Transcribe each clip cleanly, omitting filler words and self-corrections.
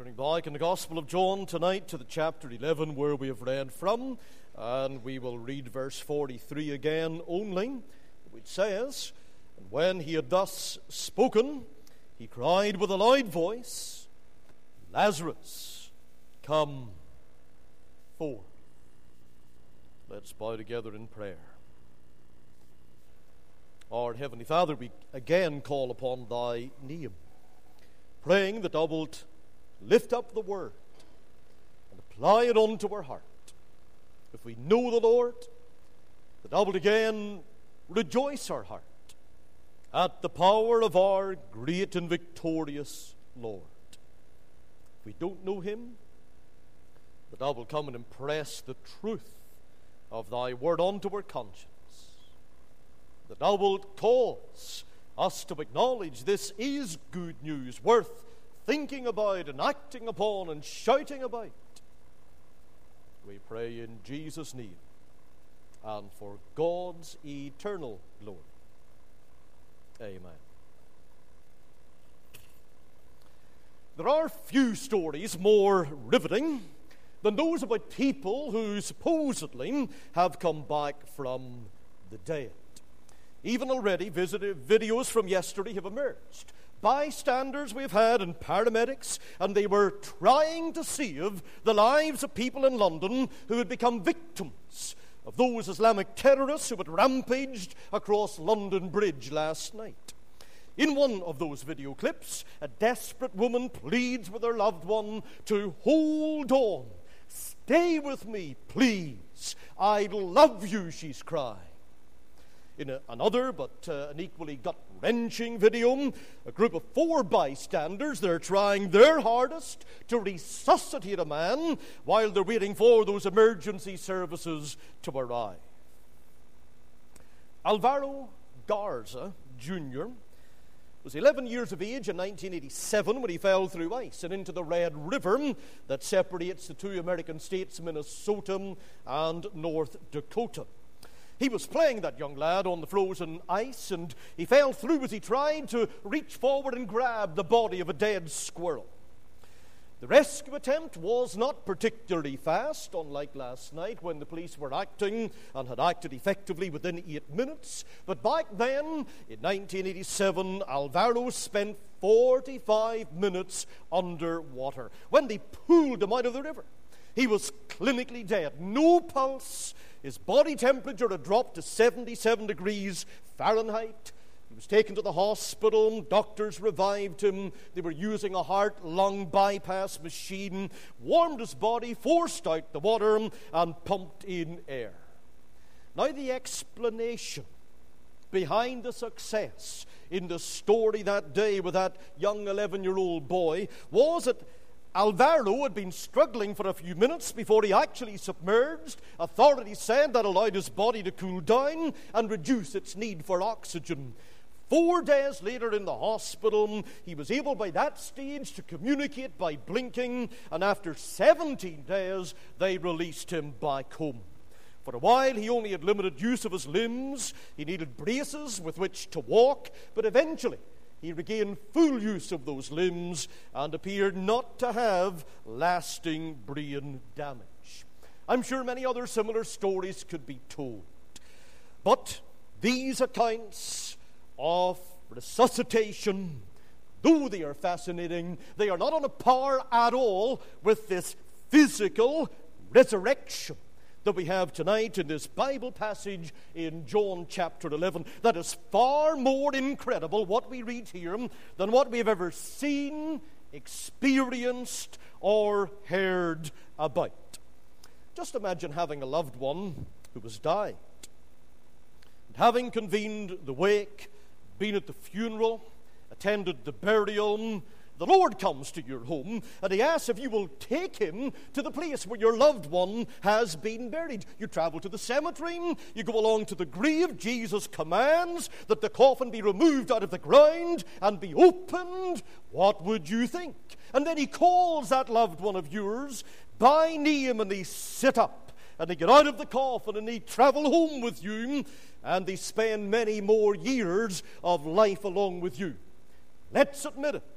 Turning back in the Gospel of John tonight to the chapter 11 where we have read from, and we will read verse 43 again only, which says, "And when he had thus spoken, he cried with a loud voice, Lazarus, come forth." Let's bow together in prayer. Our Heavenly Father, we again call upon Thy name, praying that Thou wilt lift up the Word and apply it unto our heart. If we know the Lord, that Thou wilt again rejoice our heart at the power of our great and victorious Lord. If we don't know Him, that Thou wilt come and impress the truth of Thy Word unto our conscience, that Thou wilt cause us to acknowledge this is good news, worth thinking about and acting upon and shouting about. We pray in Jesus' name and for God's eternal glory. Amen. There are few stories more riveting than those about people who supposedly have come back from the dead. Even already, videos from yesterday have emerged. Bystanders we've had and paramedics, and they were trying to save the lives of people in London who had become victims of those Islamic terrorists who had rampaged across London Bridge last night. In one of those video clips, a desperate woman pleads with her loved one to hold on. "Stay with me, please. I love you," she's crying. In another, but an equally gut-wrenching video, a group of 4 bystanders, they're trying their hardest to resuscitate a man while they're waiting for those emergency services to arrive. Alvaro Garza Jr. was 11 years of age in 1987 when he fell through ice and into the Red River that separates the 2 American states, Minnesota and North Dakota. He was playing, that young lad, on the frozen ice, and he fell through as he tried to reach forward and grab the body of a dead squirrel. The rescue attempt was not particularly fast, unlike last night when the police were acting and had acted effectively within 8 minutes. But back then, in 1987, Alvaro spent 45 minutes underwater. When they pulled him out of the river, he was clinically dead. No pulse. His body temperature had dropped to 77 degrees Fahrenheit. He was taken to the hospital. Doctors revived him. They were using a heart-lung bypass machine, warmed his body, forced out the water, and pumped in air. Now, the explanation behind the success in the story that day with that young 11-year-old boy was that Alvaro had been struggling for a few minutes before he actually submerged. Authorities said that allowed his body to cool down and reduce its need for oxygen. 4 days later in the hospital, he was able by that stage to communicate by blinking, and after 17 days, they released him back home. For a while, he only had limited use of his limbs. He needed braces with which to walk, but eventually he regained full use of those limbs and appeared not to have lasting brain damage. I'm sure many other similar stories could be told. But these accounts of resuscitation, though they are fascinating, they are not on a par at all with this physical resurrection that we have tonight in this Bible passage in John chapter 11. That is far more incredible, what we read here, than what we have ever seen, experienced, or heard about. Just imagine having a loved one who has died, and having convened the wake, been at the funeral, attended the burial. The Lord comes to your home and He asks if you will take him to the place where your loved one has been buried. You travel to the cemetery, you go along to the grave. Jesus commands that the coffin be removed out of the ground and be opened. What would you think? And then He calls that loved one of yours by name and they sit up and they get out of the coffin and they travel home with you and they spend many more years of life along with you. Let's admit it.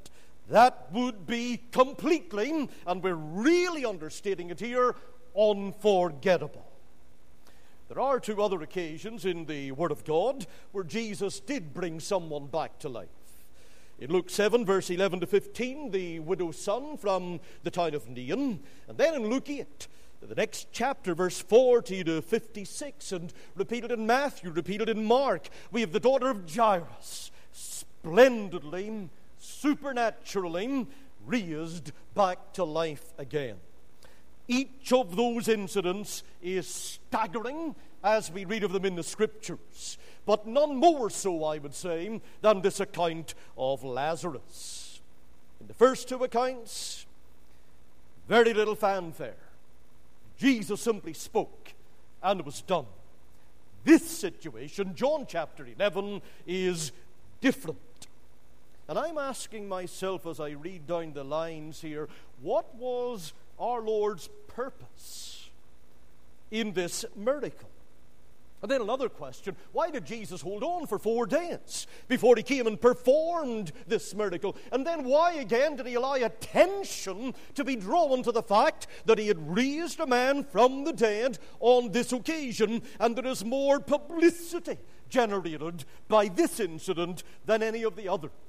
that would be completely, and we're really understating it here, unforgettable. There are two other occasions in the Word of God where Jesus did bring someone back to life. In Luke 7, verse 11 to 15, the widow's son from the town of Nain. And then in Luke 8, the next chapter, verse 40 to 56, and repeated in Matthew, repeated in Mark, we have the daughter of Jairus, splendidly, supernaturally raised back to life again. Each of those incidents is staggering as we read of them in the Scriptures, but none more so, I would say, than this account of Lazarus. In the first two accounts, very little fanfare. Jesus simply spoke, and it was done. This situation, John chapter 11, is different. And I'm asking myself as I read down the lines here, what was our Lord's purpose in this miracle? And then another question, why did Jesus hold on for 4 days before he came and performed this miracle? And then why again did he allow attention to be drawn to the fact that he had raised a man from the dead on this occasion, and there is more publicity generated by this incident than any of the others?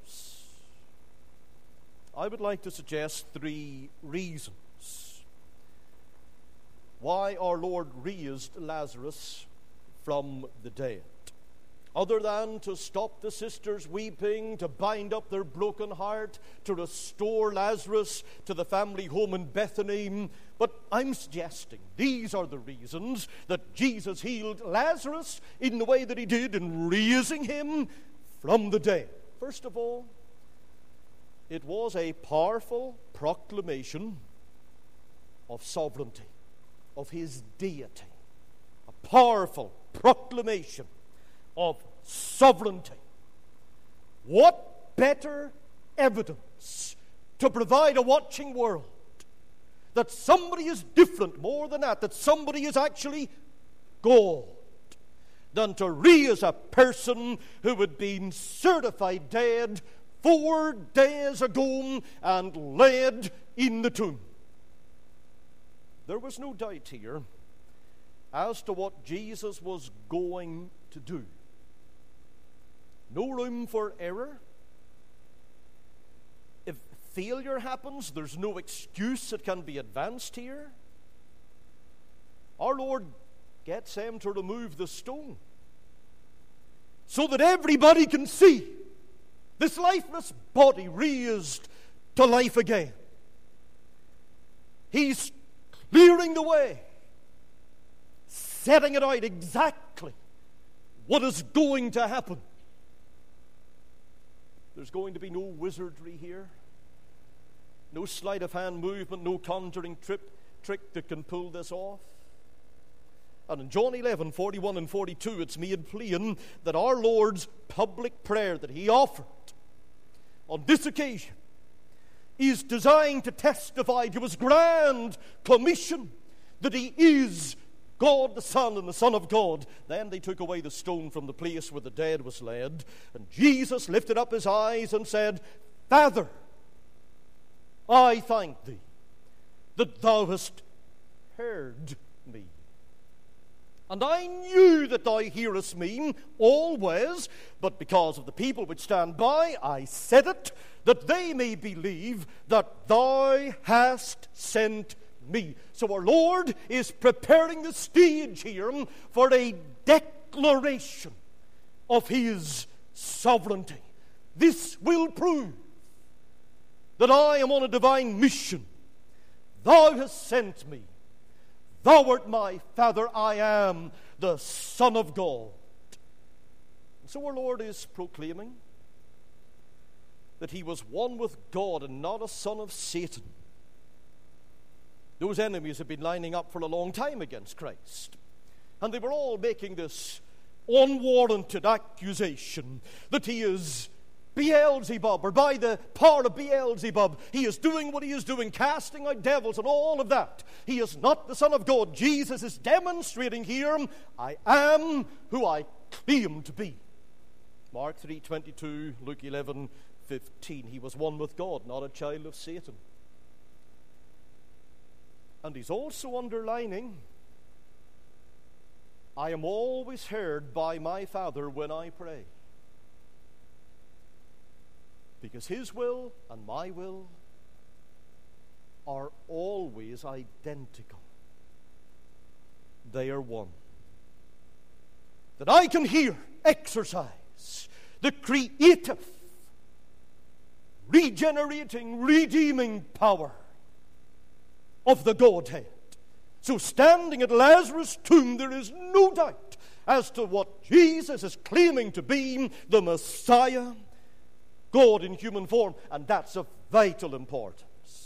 I would like to suggest 3 reasons why our Lord raised Lazarus from the dead, other than to stop the sisters weeping, to bind up their broken heart, to restore Lazarus to the family home in Bethany. But I'm suggesting these are the reasons that Jesus healed Lazarus in the way that he did in raising him from the dead. First of all, it was a powerful proclamation of sovereignty, of his deity. A powerful proclamation of sovereignty. What better evidence to provide a watching world that somebody is different, more than that somebody is actually God, than to raise a person who had been certified dead 4 days ago and laid in the tomb. There was no doubt here as to what Jesus was going to do. No room for error. If failure happens, there's no excuse that can be advanced here. Our Lord gets them to remove the stone so that everybody can see this lifeless body raised to life again. He's clearing the way, setting it out exactly what is going to happen. There's going to be no wizardry here, no sleight of hand movement, no conjuring trick that can pull this off. And in John 11, 41 and 42, it's made plain that our Lord's public prayer that he offered on this occasion is designed to testify to his grand commission that he is God the Son and the Son of God. Then they took away the stone from the place where the dead was laid, and Jesus lifted up his eyes and said, Father, I thank thee that thou hast heard me. And I knew that thou hearest me always, but because of the people which stand by, I said it, that they may believe that thou hast sent me. So our Lord is preparing the stage here for a declaration of his sovereignty. This will prove that I am on a divine mission. Thou hast sent me. Thou art my Father, I am the Son of God. And so our Lord is proclaiming that he was one with God and not a son of Satan. Those enemies had been lining up for a long time against Christ, and they were all making this unwarranted accusation that he is Beelzebub, or by the power of Beelzebub, he is doing what he is doing, casting out devils and all of that. He is not the Son of God. Jesus is demonstrating here, I am who I claim to be. Mark 3:22, Luke 11:43. 15. He was one with God, not a child of Satan. And he's also underlining, I am always heard by my Father when I pray. Because his will and my will are always identical. They are one. That I can here exercise the creative, regenerating, redeeming power of the Godhead. So standing at Lazarus' tomb, there is no doubt as to what Jesus is claiming to be, the Messiah, God in human form, and that's of vital importance.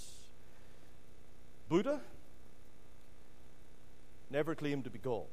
Buddha never claimed to be God.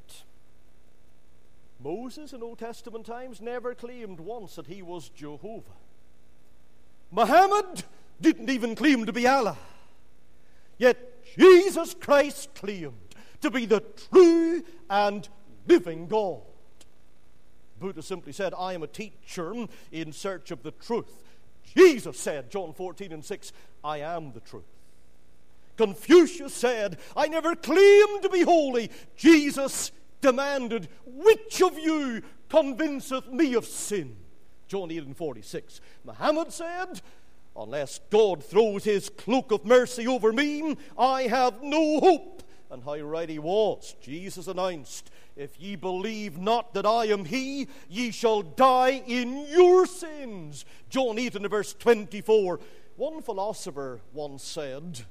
Moses in Old Testament times never claimed once that he was Jehovah. Muhammad didn't even claim to be Allah. Yet Jesus Christ claimed to be the true and living God. Buddha simply said, I am a teacher in search of the truth. Jesus said, John 14:6, I am the truth. Confucius said, I never claimed to be holy. Jesus demanded, which of you convinceth me of sin? John 8:46. Muhammad said, unless God throws his cloak of mercy over me, I have no hope. And how right he was. Jesus announced, if ye believe not that I am he, ye shall die in your sins. John 8 and verse 24. One philosopher once said,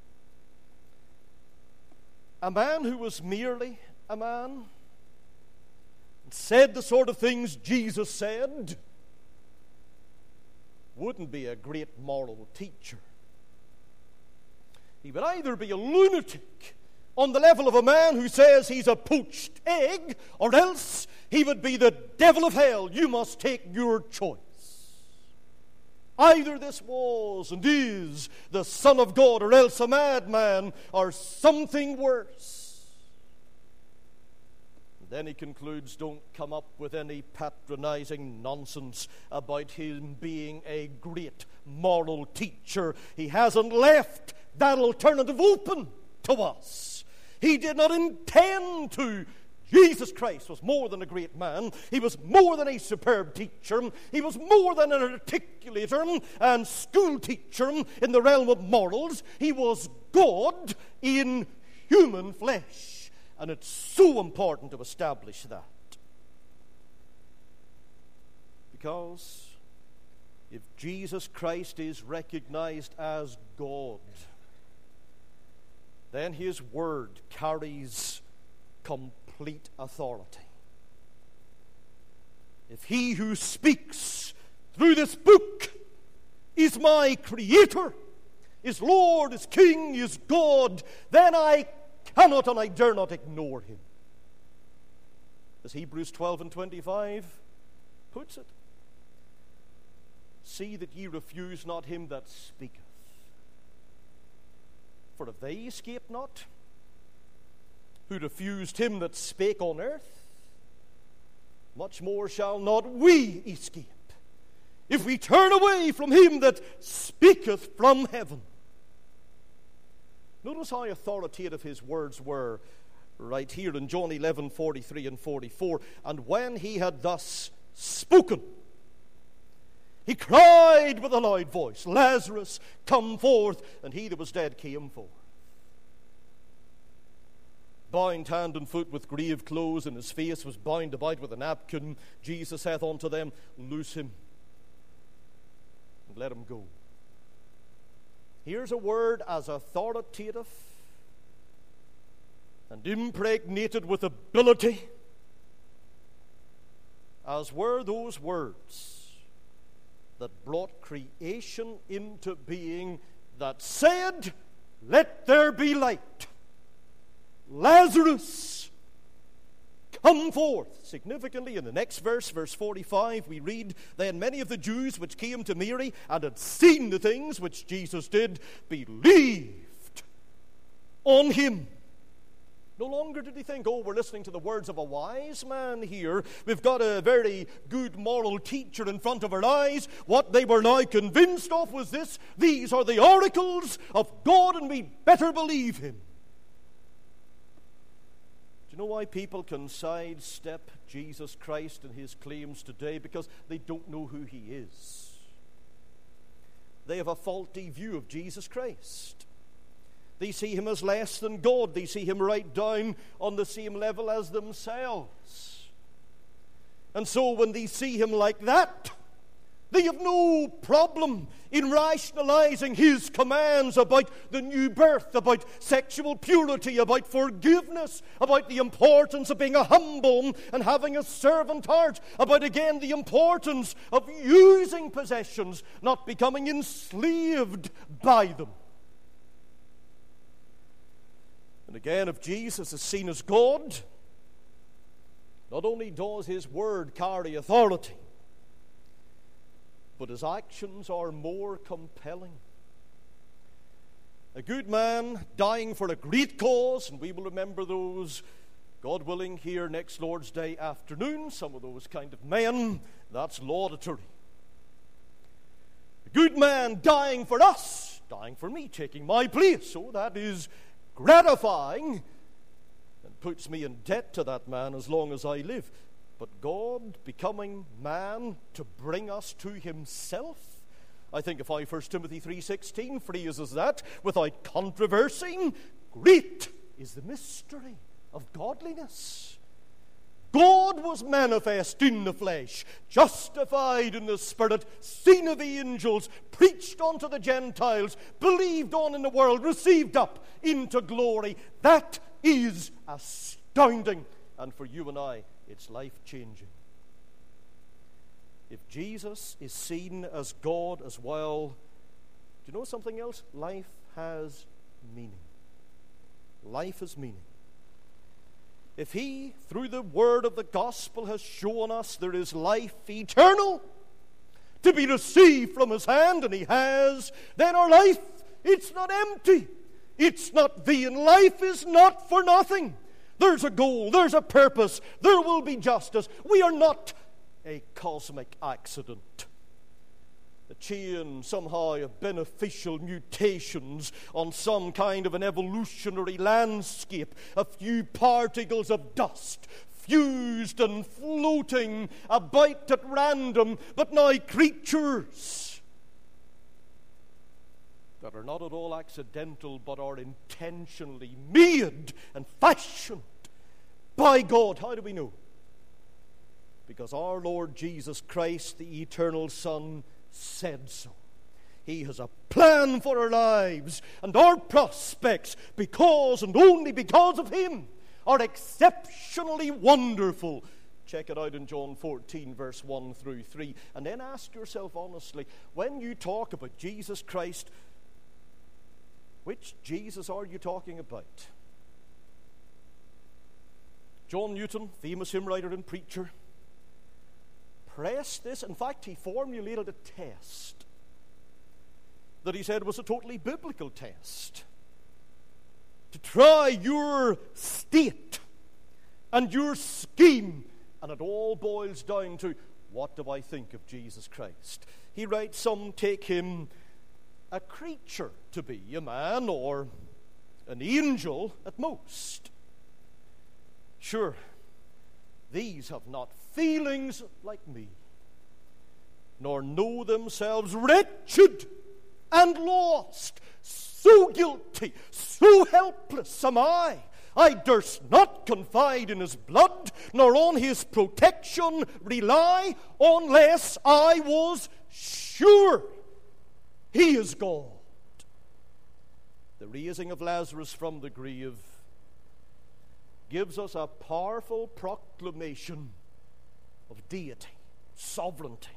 a man who was merely a man and said the sort of things Jesus said wouldn't be a great moral teacher. He would either be a lunatic on the level of a man who says he's a poached egg, or else he would be the devil of hell. You must take your choice. Either this was and is the Son of God, or else a madman, or something worse. And then he concludes, don't come up with any patronizing nonsense about him being a great moral teacher. He hasn't left that alternative open to us. He did not intend to. Jesus Christ was more than a great man. He was more than a superb teacher. He was more than an articulator and school teacher in the realm of morals. He was God in human flesh. And it's so important to establish that. Because if Jesus Christ is recognized as God, then his word carries complete authority. If he who speaks through this book is my creator, is Lord, is King, is God, then I cannot and I dare not ignore him. As Hebrews 12 and 25 puts it, see that ye refuse not him that speaketh. For if they escape not, who refused him that spake on earth, much more shall not we escape, if we turn away from him that speaketh from heaven. Notice how authoritative his words were right here in John 11:43 and 44. And when he had thus spoken, he cried with a loud voice, Lazarus, come forth. And he that was dead came forth, bound hand and foot with grave clothes, and his face was bound about with a napkin. Jesus saith unto them, loose him, and let him go. Here's a word as authoritative and impregnated with ability as were those words that brought creation into being, that said, let there be light. Lazarus, come forth. Significantly, in the next verse, verse 45, we read, then many of the Jews which came to Mary and had seen the things which Jesus did, believed on him. No longer did he think, oh, we're listening to the words of a wise man here. We've got a very good moral teacher in front of our eyes. What they were now convinced of was this: these are the oracles of God, and we better believe him. Do you know why people can sidestep Jesus Christ and his claims today? Because they don't know who he is. They have a faulty view of Jesus Christ. They see him as less than God. They see him right down on the same level as themselves. And so when they see him like that, they have no problem in rationalizing his commands about the new birth, about sexual purity, about forgiveness, about the importance of being a humble and having a servant heart, about, again, the importance of using possessions, not becoming enslaved by them. And again, if Jesus is seen as God, not only does his word carry authority, but his actions are more compelling. A good man dying for a great cause, and we will remember those, God willing, here next Lord's Day afternoon, some of those kind of men, that's laudatory. A good man dying for us, dying for me, taking my place, so that is gratifying and puts me in debt to that man as long as I live. But God becoming man to bring us to himself, I think of how 1 Timothy 3:16 phrases that without controversy. Great is the mystery of godliness. God was manifest in the flesh, justified in the Spirit, seen of the angels, preached unto the Gentiles, believed on in the world, received up into glory. That is astounding. And for you and I, it's life-changing. If Jesus is seen as God as well, do you know something else? Life has meaning. Life has meaning. If he, through the word of the gospel, has shown us there is life eternal to be received from his hand, and he has, then our life, it's not empty. It's not vain. Life is not for nothing. There's a goal, there's a purpose, there will be justice. We are not a cosmic accident, a chain somehow of beneficial mutations on some kind of an evolutionary landscape, a few particles of dust fused and floating about at random, but now creatures that are not at all accidental, but are intentionally made and fashioned by God. How do we know? Because our Lord Jesus Christ, the eternal Son, said so. He has a plan for our lives, and our prospects, because and only because of him, are exceptionally wonderful. Check it out in John 14, verse 1 through 3. And then ask yourself honestly, when you talk about Jesus Christ, which Jesus are you talking about? John Newton, famous hymn writer and preacher, pressed this. In fact, he formulated a test that he said was a totally biblical test to try your state and your scheme. And it all boils down to, what do I think of Jesus Christ? He writes, some take him a creature to be, a man or an angel at most. Sure, these have not feelings like me, nor know themselves wretched and lost. So guilty, so helpless am I. I durst not confide in his blood, nor on his protection rely, unless I was sure he is God. The raising of Lazarus from the grave gives us a powerful proclamation of deity, sovereignty.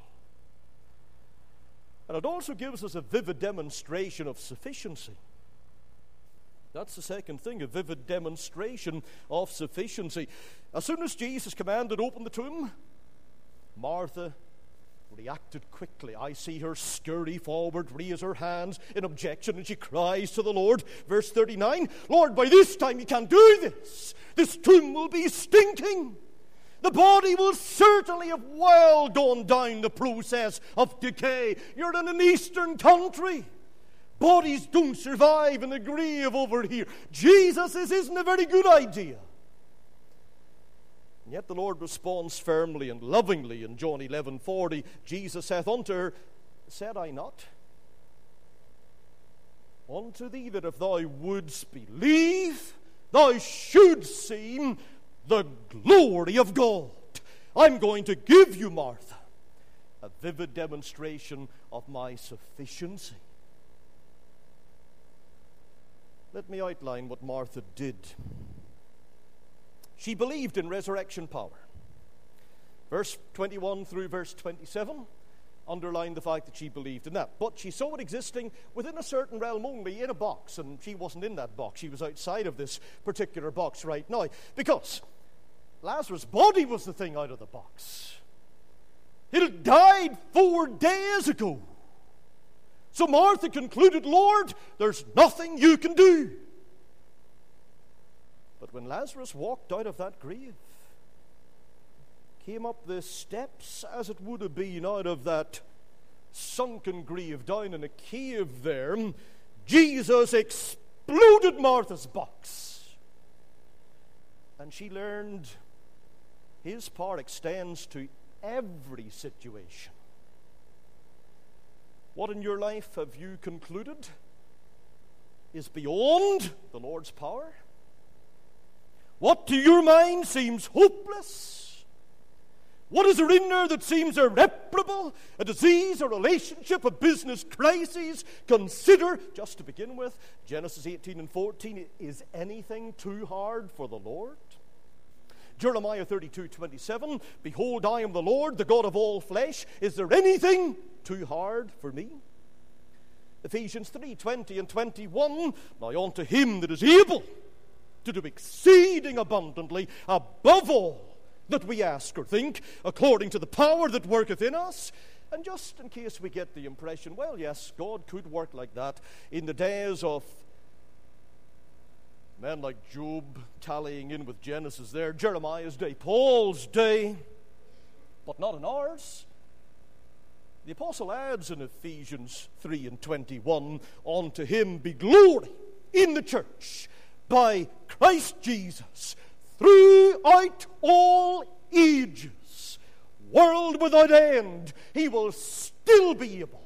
And it also gives us a vivid demonstration of sufficiency. That's the second thing, a vivid demonstration of sufficiency. As soon as Jesus commanded, open the tomb, Martha reacted quickly. I see her scurry forward, raise her hands in objection, and she cries to the Lord. Verse 39, Lord, by this time you can't do this. This tomb will be stinking. The body will certainly have well gone down the process of decay. You're in an eastern country. Bodies don't survive in the grave over here. Jesus, this isn't a very good idea. And yet the Lord responds firmly and lovingly in John 11:40. Jesus saith unto her, said I not unto thee that if thou wouldst believe, thou shouldst see the glory of God? I'm going to give you, Martha, a vivid demonstration of my sufficiency. Let me outline what Martha did. She believed in resurrection power. Verse 21 through verse 27 underline the fact that she believed in that. But she saw it existing within a certain realm only, in a box, and she wasn't in that box. She was outside of this particular box right now, because Lazarus' body was the thing out of the box. He had died 4 days ago. So Martha concluded, Lord, there's nothing you can do. But when Lazarus walked out of that grave, came up the steps as it would have been out of that sunken grave down in a cave there, Jesus exploded Martha's box. And she learned his power extends to every situation. What in your life have you concluded is beyond the Lord's power? What to your mind seems hopeless? What is there in there that seems irreparable? A disease, a relationship, a business crisis? Consider, just to begin with, Genesis 18 and 14, is anything too hard for the Lord? Jeremiah 32:27, behold, I am the Lord, the God of all flesh. Is there anything too hard for me? Ephesians 3:20 and 21, now unto him that is able to do exceeding abundantly above all that we ask or think, according to the power that worketh in us. And just in case we get the impression, well, yes, God could work like that in the days of men like Job, tallying in with Genesis there, Jeremiah's day, Paul's day, but not in ours. The apostle adds in Ephesians 3 and 21, unto him be glory in the church by Christ Jesus throughout all ages, world without end. He will still be able,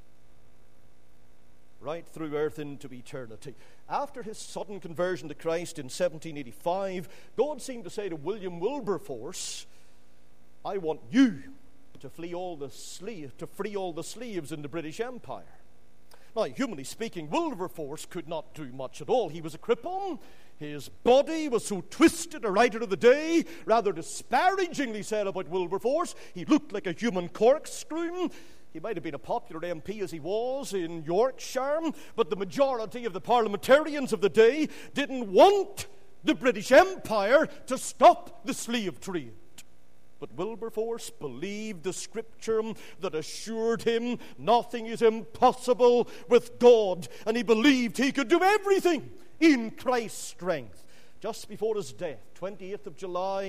right through earth into eternity. After his sudden conversion to Christ in 1785, God seemed to say to William Wilberforce, I want you to free all the slaves in the British Empire. Now, humanly speaking, Wilberforce could not do much at all. He was a cripple. His body was so twisted, a writer of the day rather disparagingly said about Wilberforce, he looked like a human corkscrew. He might have been a popular MP as he was in Yorkshire, but the majority of the parliamentarians of the day didn't want the British Empire to stop the slave trade. But Wilberforce believed the scripture that assured him nothing is impossible with God, and he believed he could do everything in Christ's strength. Just before his death, 26th of July,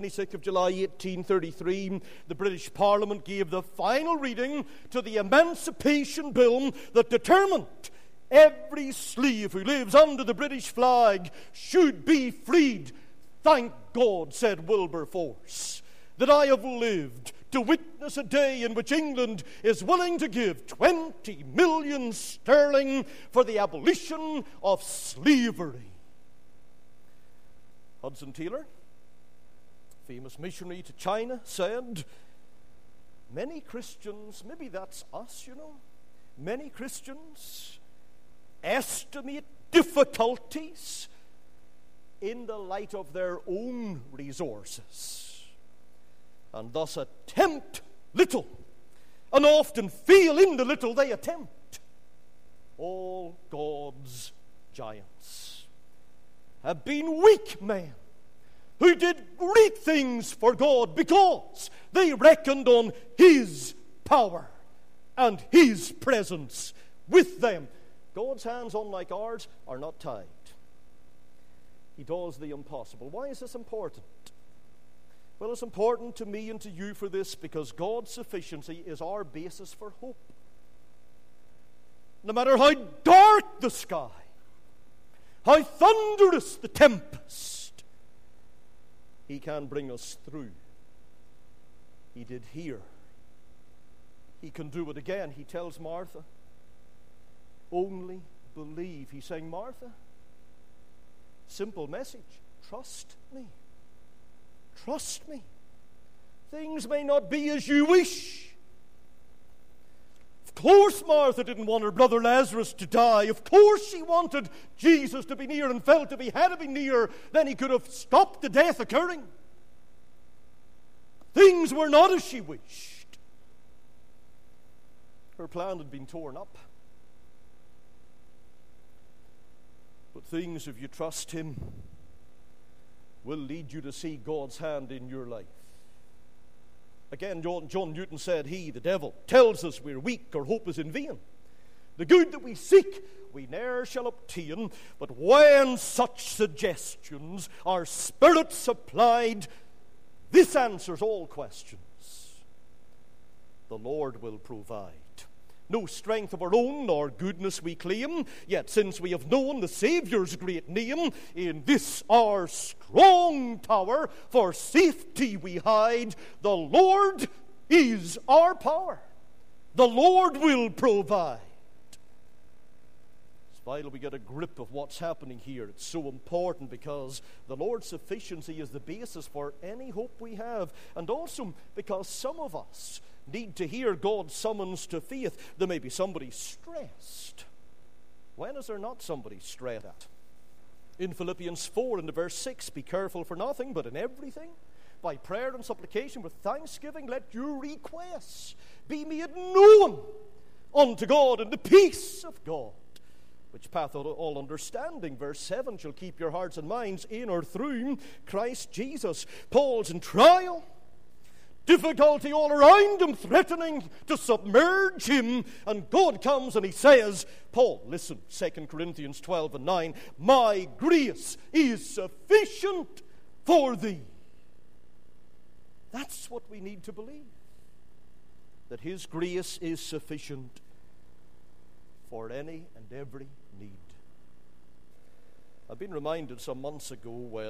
1833, the British Parliament gave the final reading to the Emancipation Bill that determined every slave who lives under the British flag should be freed. Thank God, said Wilberforce, that I have lived to witness a day in which England is willing to give 20 million sterling for the abolition of slavery. Hudson Taylor, famous missionary to China, said, many Christians, maybe that's us, many Christians estimate difficulties in the light of their own resources, and thus attempt little, and often fail in the little they attempt. All God's giants have been weak men who did great things for God because they reckoned on His power and His presence with them. God's hands, unlike ours, are not tied. He does the impossible. Why is this important? Well, it's important to me and to you for this, because God's sufficiency is our basis for hope. No matter how dark the sky, how thunderous the tempest, He can bring us through. He did here. He can do it again. He tells Martha, only believe. He's saying, Martha, simple message, trust me. Trust me. Things may not be as you wish. Of course Martha didn't want her brother Lazarus to die. Of course she wanted Jesus to be near and felt if He had to be near, then He could have stopped the death occurring. Things were not as she wished. Her plan had been torn up. But things, if you trust Him, will lead you to see God's hand in your life. Again, John Newton said, He, the devil, tells us we're weak, our hope is in vain. The good that we seek, we ne'er shall obtain. But when such suggestions are Spirit supplied, this answers all questions. The Lord will provide. No strength of our own nor goodness we claim, yet since we have known the Saviour's great name, in this our strong tower for safety we hide. The Lord is our power. The Lord will provide. It's vital we get a grip of what's happening here. It's so important because the Lord's sufficiency is the basis for any hope we have, and also because some of us need to hear God's summons to faith. There may be somebody stressed. When is there not somebody stressed? In Philippians 4 and verse 6, be careful for nothing, but in everything, by prayer and supplication with thanksgiving, let your requests be made known unto God, and the peace of God, which passeth all understanding, verse 7, shall keep your hearts and minds in or through Christ Jesus. Paul's in trial, difficulty all around him, threatening to submerge him, and God comes and He says, Paul, listen, 2 Corinthians 12 and 9, my grace is sufficient for thee. That's what we need to believe, that His grace is sufficient for any and every need. I've been reminded some months ago when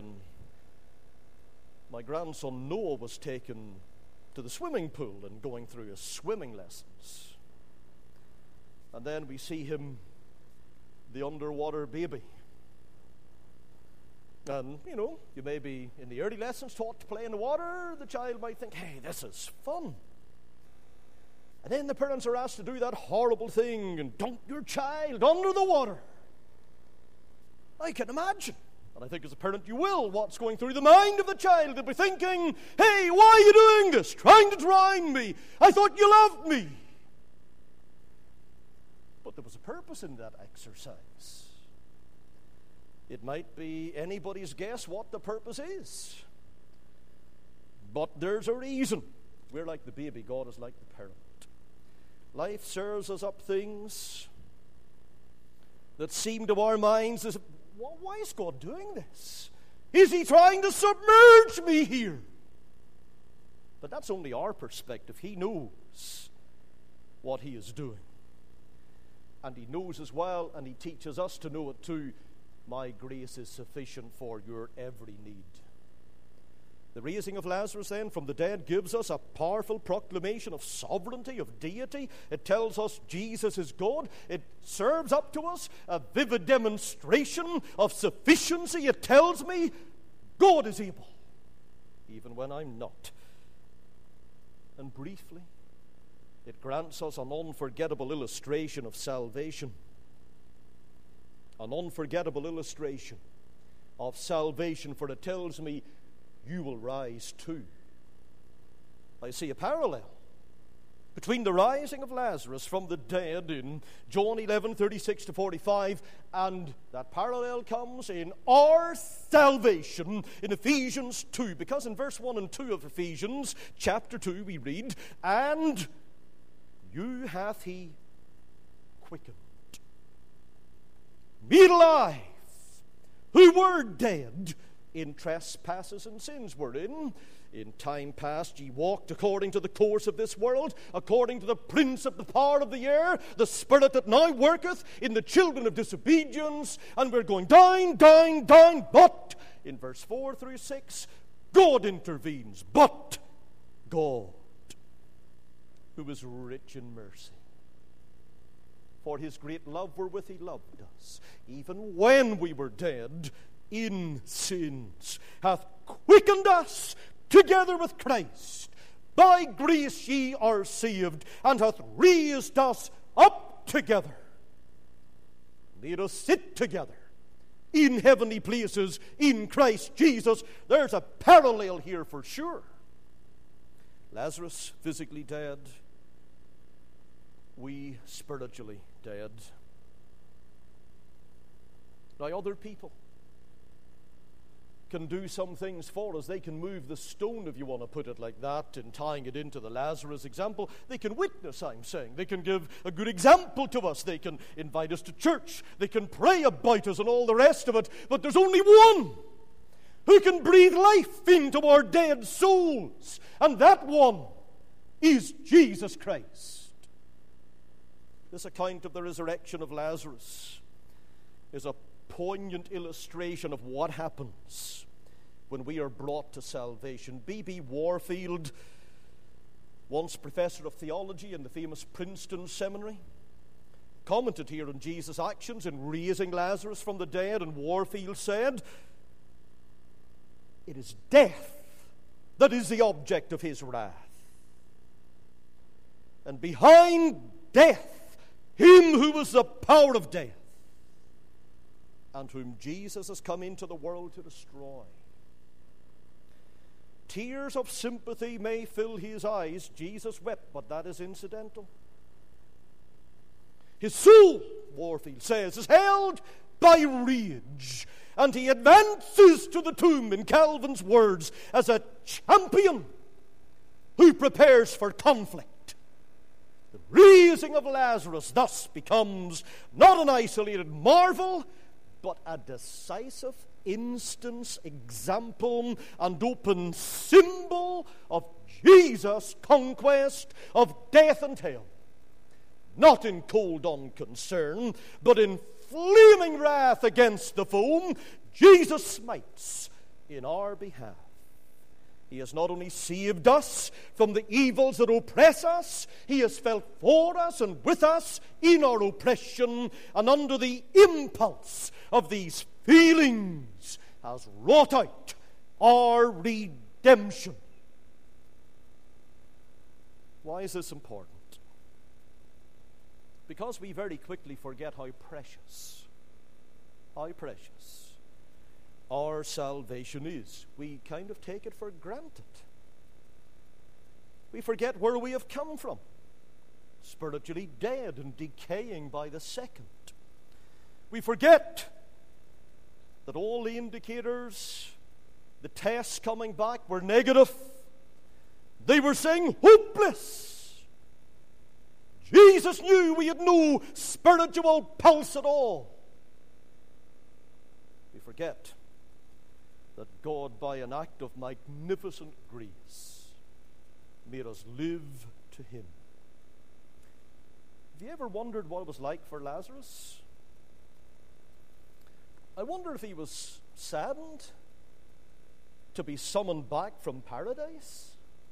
my grandson Noah was taken to the swimming pool and going through his swimming lessons. And then we see him, the underwater baby. And, you may be in the early lessons taught to play in the water. The child might think, hey, this is fun. And then the parents are asked to do that horrible thing and dunk your child under the water. I can imagine. And I think as a parent you will, what's going through the mind of the child. They'll be thinking, hey, why are you doing this? Trying to drown me. I thought you loved me. But there was a purpose in that exercise. It might be anybody's guess what the purpose is. But there's a reason. We're like the baby, God is like the parent. Life serves us up things that seem to our minds as, why is God doing this? Is He trying to submerge me here? But that's only our perspective. He knows what He is doing. And He knows as well, and He teaches us to know it too, my grace is sufficient for your every need. The raising of Lazarus then from the dead gives us a powerful proclamation of sovereignty, of deity. It tells us Jesus is God. It serves up to us a vivid demonstration of sufficiency. It tells me God is able, even when I'm not. And briefly, it grants us an unforgettable illustration of salvation. An unforgettable illustration of salvation, for it tells me you will rise too. I see a parallel between the rising of Lazarus from the dead in John 11:36-45, and that parallel comes in our salvation in Ephesians 2, because in verse 1 and 2 of Ephesians chapter 2 we read, and you hath he quickened, made alive, who were dead in trespasses and sins, wherein in time past ye walked according to the course of this world, according to the prince of the power of the air, the spirit that now worketh in the children of disobedience. And we're going down, down, down. But in verse 4 through 6, God intervenes. But God, who is rich in mercy, for his great love wherewith he loved us, even when we were dead in sins, hath quickened us together with Christ. By grace ye are saved, and hath raised us up together, made us sit together in heavenly places in Christ Jesus. There's a parallel here for sure. Lazarus physically dead, we spiritually dead. Now other people can do some things for us. They can move the stone, if you want to put it like that, in tying it into the Lazarus example. They can witness, I'm saying. They can give a good example to us. They can invite us to church. They can pray about us and all the rest of it. But there's only one who can breathe life into our dead souls, and that one is Jesus Christ. This account of the resurrection of Lazarus is a poignant illustration of what happens when we are brought to salvation. B.B. Warfield, once professor of theology in the famous Princeton Seminary, commented here on Jesus' actions in raising Lazarus from the dead, and Warfield said, "It is death that is the object of his wrath, and behind death, him who was the power of death, and whom Jesus has come into the world to destroy." Tears of sympathy may fill his eyes. Jesus wept, but that is incidental. His soul, Warfield says, is held by rage, and he advances to the tomb, in Calvin's words, as a champion who prepares for conflict. The raising of Lazarus thus becomes not an isolated marvel, but a decisive instance, example, and open symbol of Jesus' conquest of death and hell. Not in cold unconcern, but in flaming wrath against the foe, Jesus smites in our behalf. He has not only saved us from the evils that oppress us, he has felt for us and with us in our oppression, and under the impulse of these feelings has wrought out our redemption. Why is this important? Because we very quickly forget how precious our salvation is. We kind of take it for granted. We forget where we have come from, spiritually dead and decaying by the second. We forget that all the indicators, the tests coming back, were negative. They were saying hopeless. Jesus knew we had no spiritual pulse at all. We forget that God, by an act of magnificent grace, made us live to him. Have you ever wondered what it was like for Lazarus? I wonder if he was saddened to be summoned back from paradise.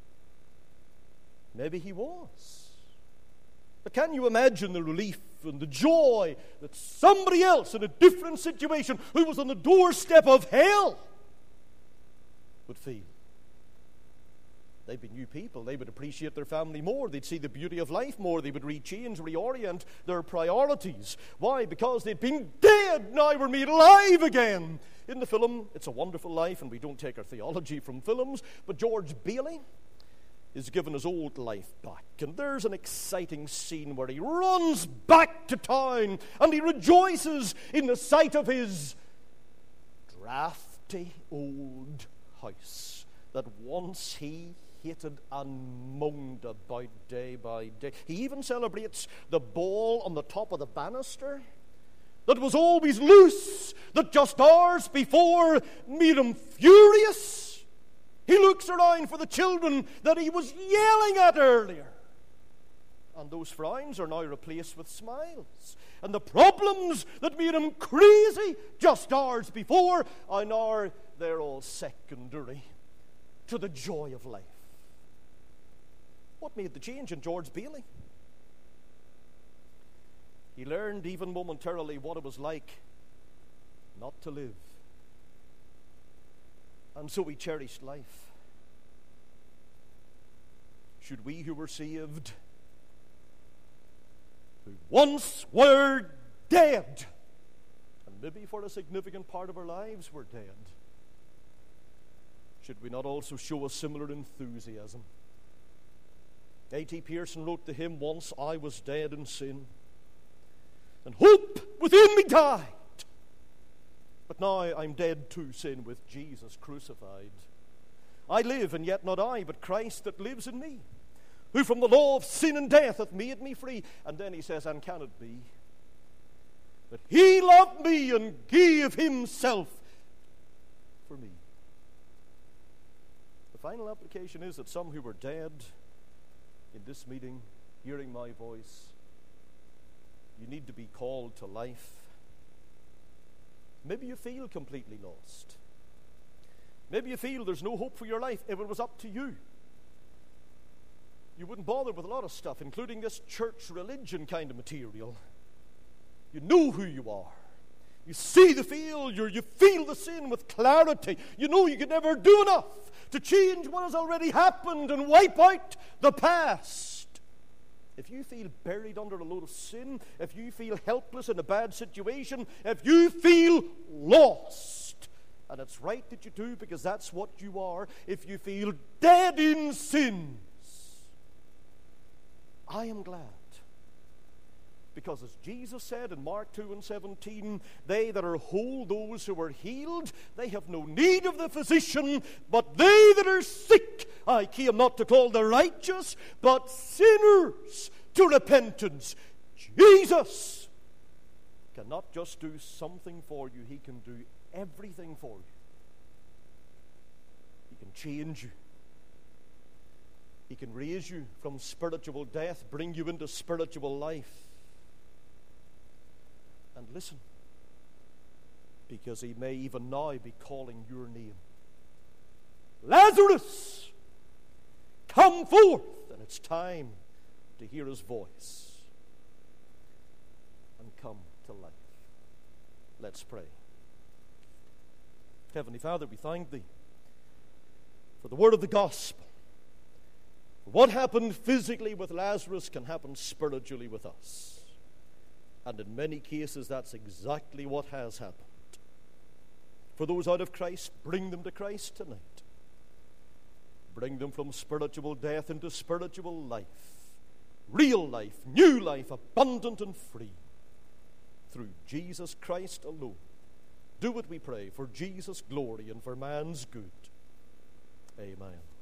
Maybe he was. But can you imagine the relief and the joy that somebody else in a different situation, who was on the doorstep of hell, would feel? They'd be new people. They would appreciate their family more. They'd see the beauty of life more. They would rechange, reorient their priorities. Why? Because they'd been dead. Now we're made alive again. In the film It's a Wonderful Life, and we don't take our theology from films, but George Bailey is given his old life back. And there's an exciting scene where he runs back to town and he rejoices in the sight of his drafty old house that once he hated and moaned about day by day. He even celebrates the ball on the top of the banister that was always loose, that just hours before made him furious. He looks around for the children that he was yelling at earlier. And those frowns are now replaced with smiles. And the problems that made him crazy just hours before are now, they're all secondary to the joy of life. What made the change in George Bailey? He learned even momentarily what it was like not to live. And so he cherished life. Should we who were saved, who once were dead, and maybe for a significant part of our lives were dead, should we not also show a similar enthusiasm? A.T. Pearson wrote the hymn, "Once I was dead in sin, and hope within me died. But now I'm dead to sin, with Jesus crucified. I live, and yet not I, but Christ that lives in me, who from the law of sin and death hath made me free." And then he says, "And can it be that he loved me and gave himself for me?" The final application is that some who were dead in this meeting, hearing my voice, you need to be called to life. Maybe you feel completely lost. Maybe you feel there's no hope for your life. If it was up to you, you wouldn't bother with a lot of stuff, including this church religion kind of material. You know who you are. You see the failure. You feel the sin with clarity. You know you can never do enough to change what has already happened and wipe out the past. If you feel buried under a load of sin, if you feel helpless in a bad situation, if you feel lost, and it's right that you do because that's what you are, if you feel dead in sins, I am glad. Because as Jesus said in Mark 2:17, they that are whole, those who are healed, they have no need of the physician, but they that are sick. I came not to call the righteous, but sinners to repentance. Jesus cannot just do something for you. He can do everything for you. He can change you. He can raise you from spiritual death, bring you into spiritual life. And listen, because he may even now be calling your name. Lazarus, come forth. And it's time to hear his voice and come to life. Let's pray. Heavenly Father, we thank thee for the word of the gospel. What happened physically with Lazarus can happen spiritually with us. And in many cases, that's exactly what has happened. For those out of Christ, bring them to Christ tonight. Bring them from spiritual death into spiritual life. Real life, new life, abundant and free. Through Jesus Christ alone. Do what we pray for Jesus' glory and for man's good. Amen.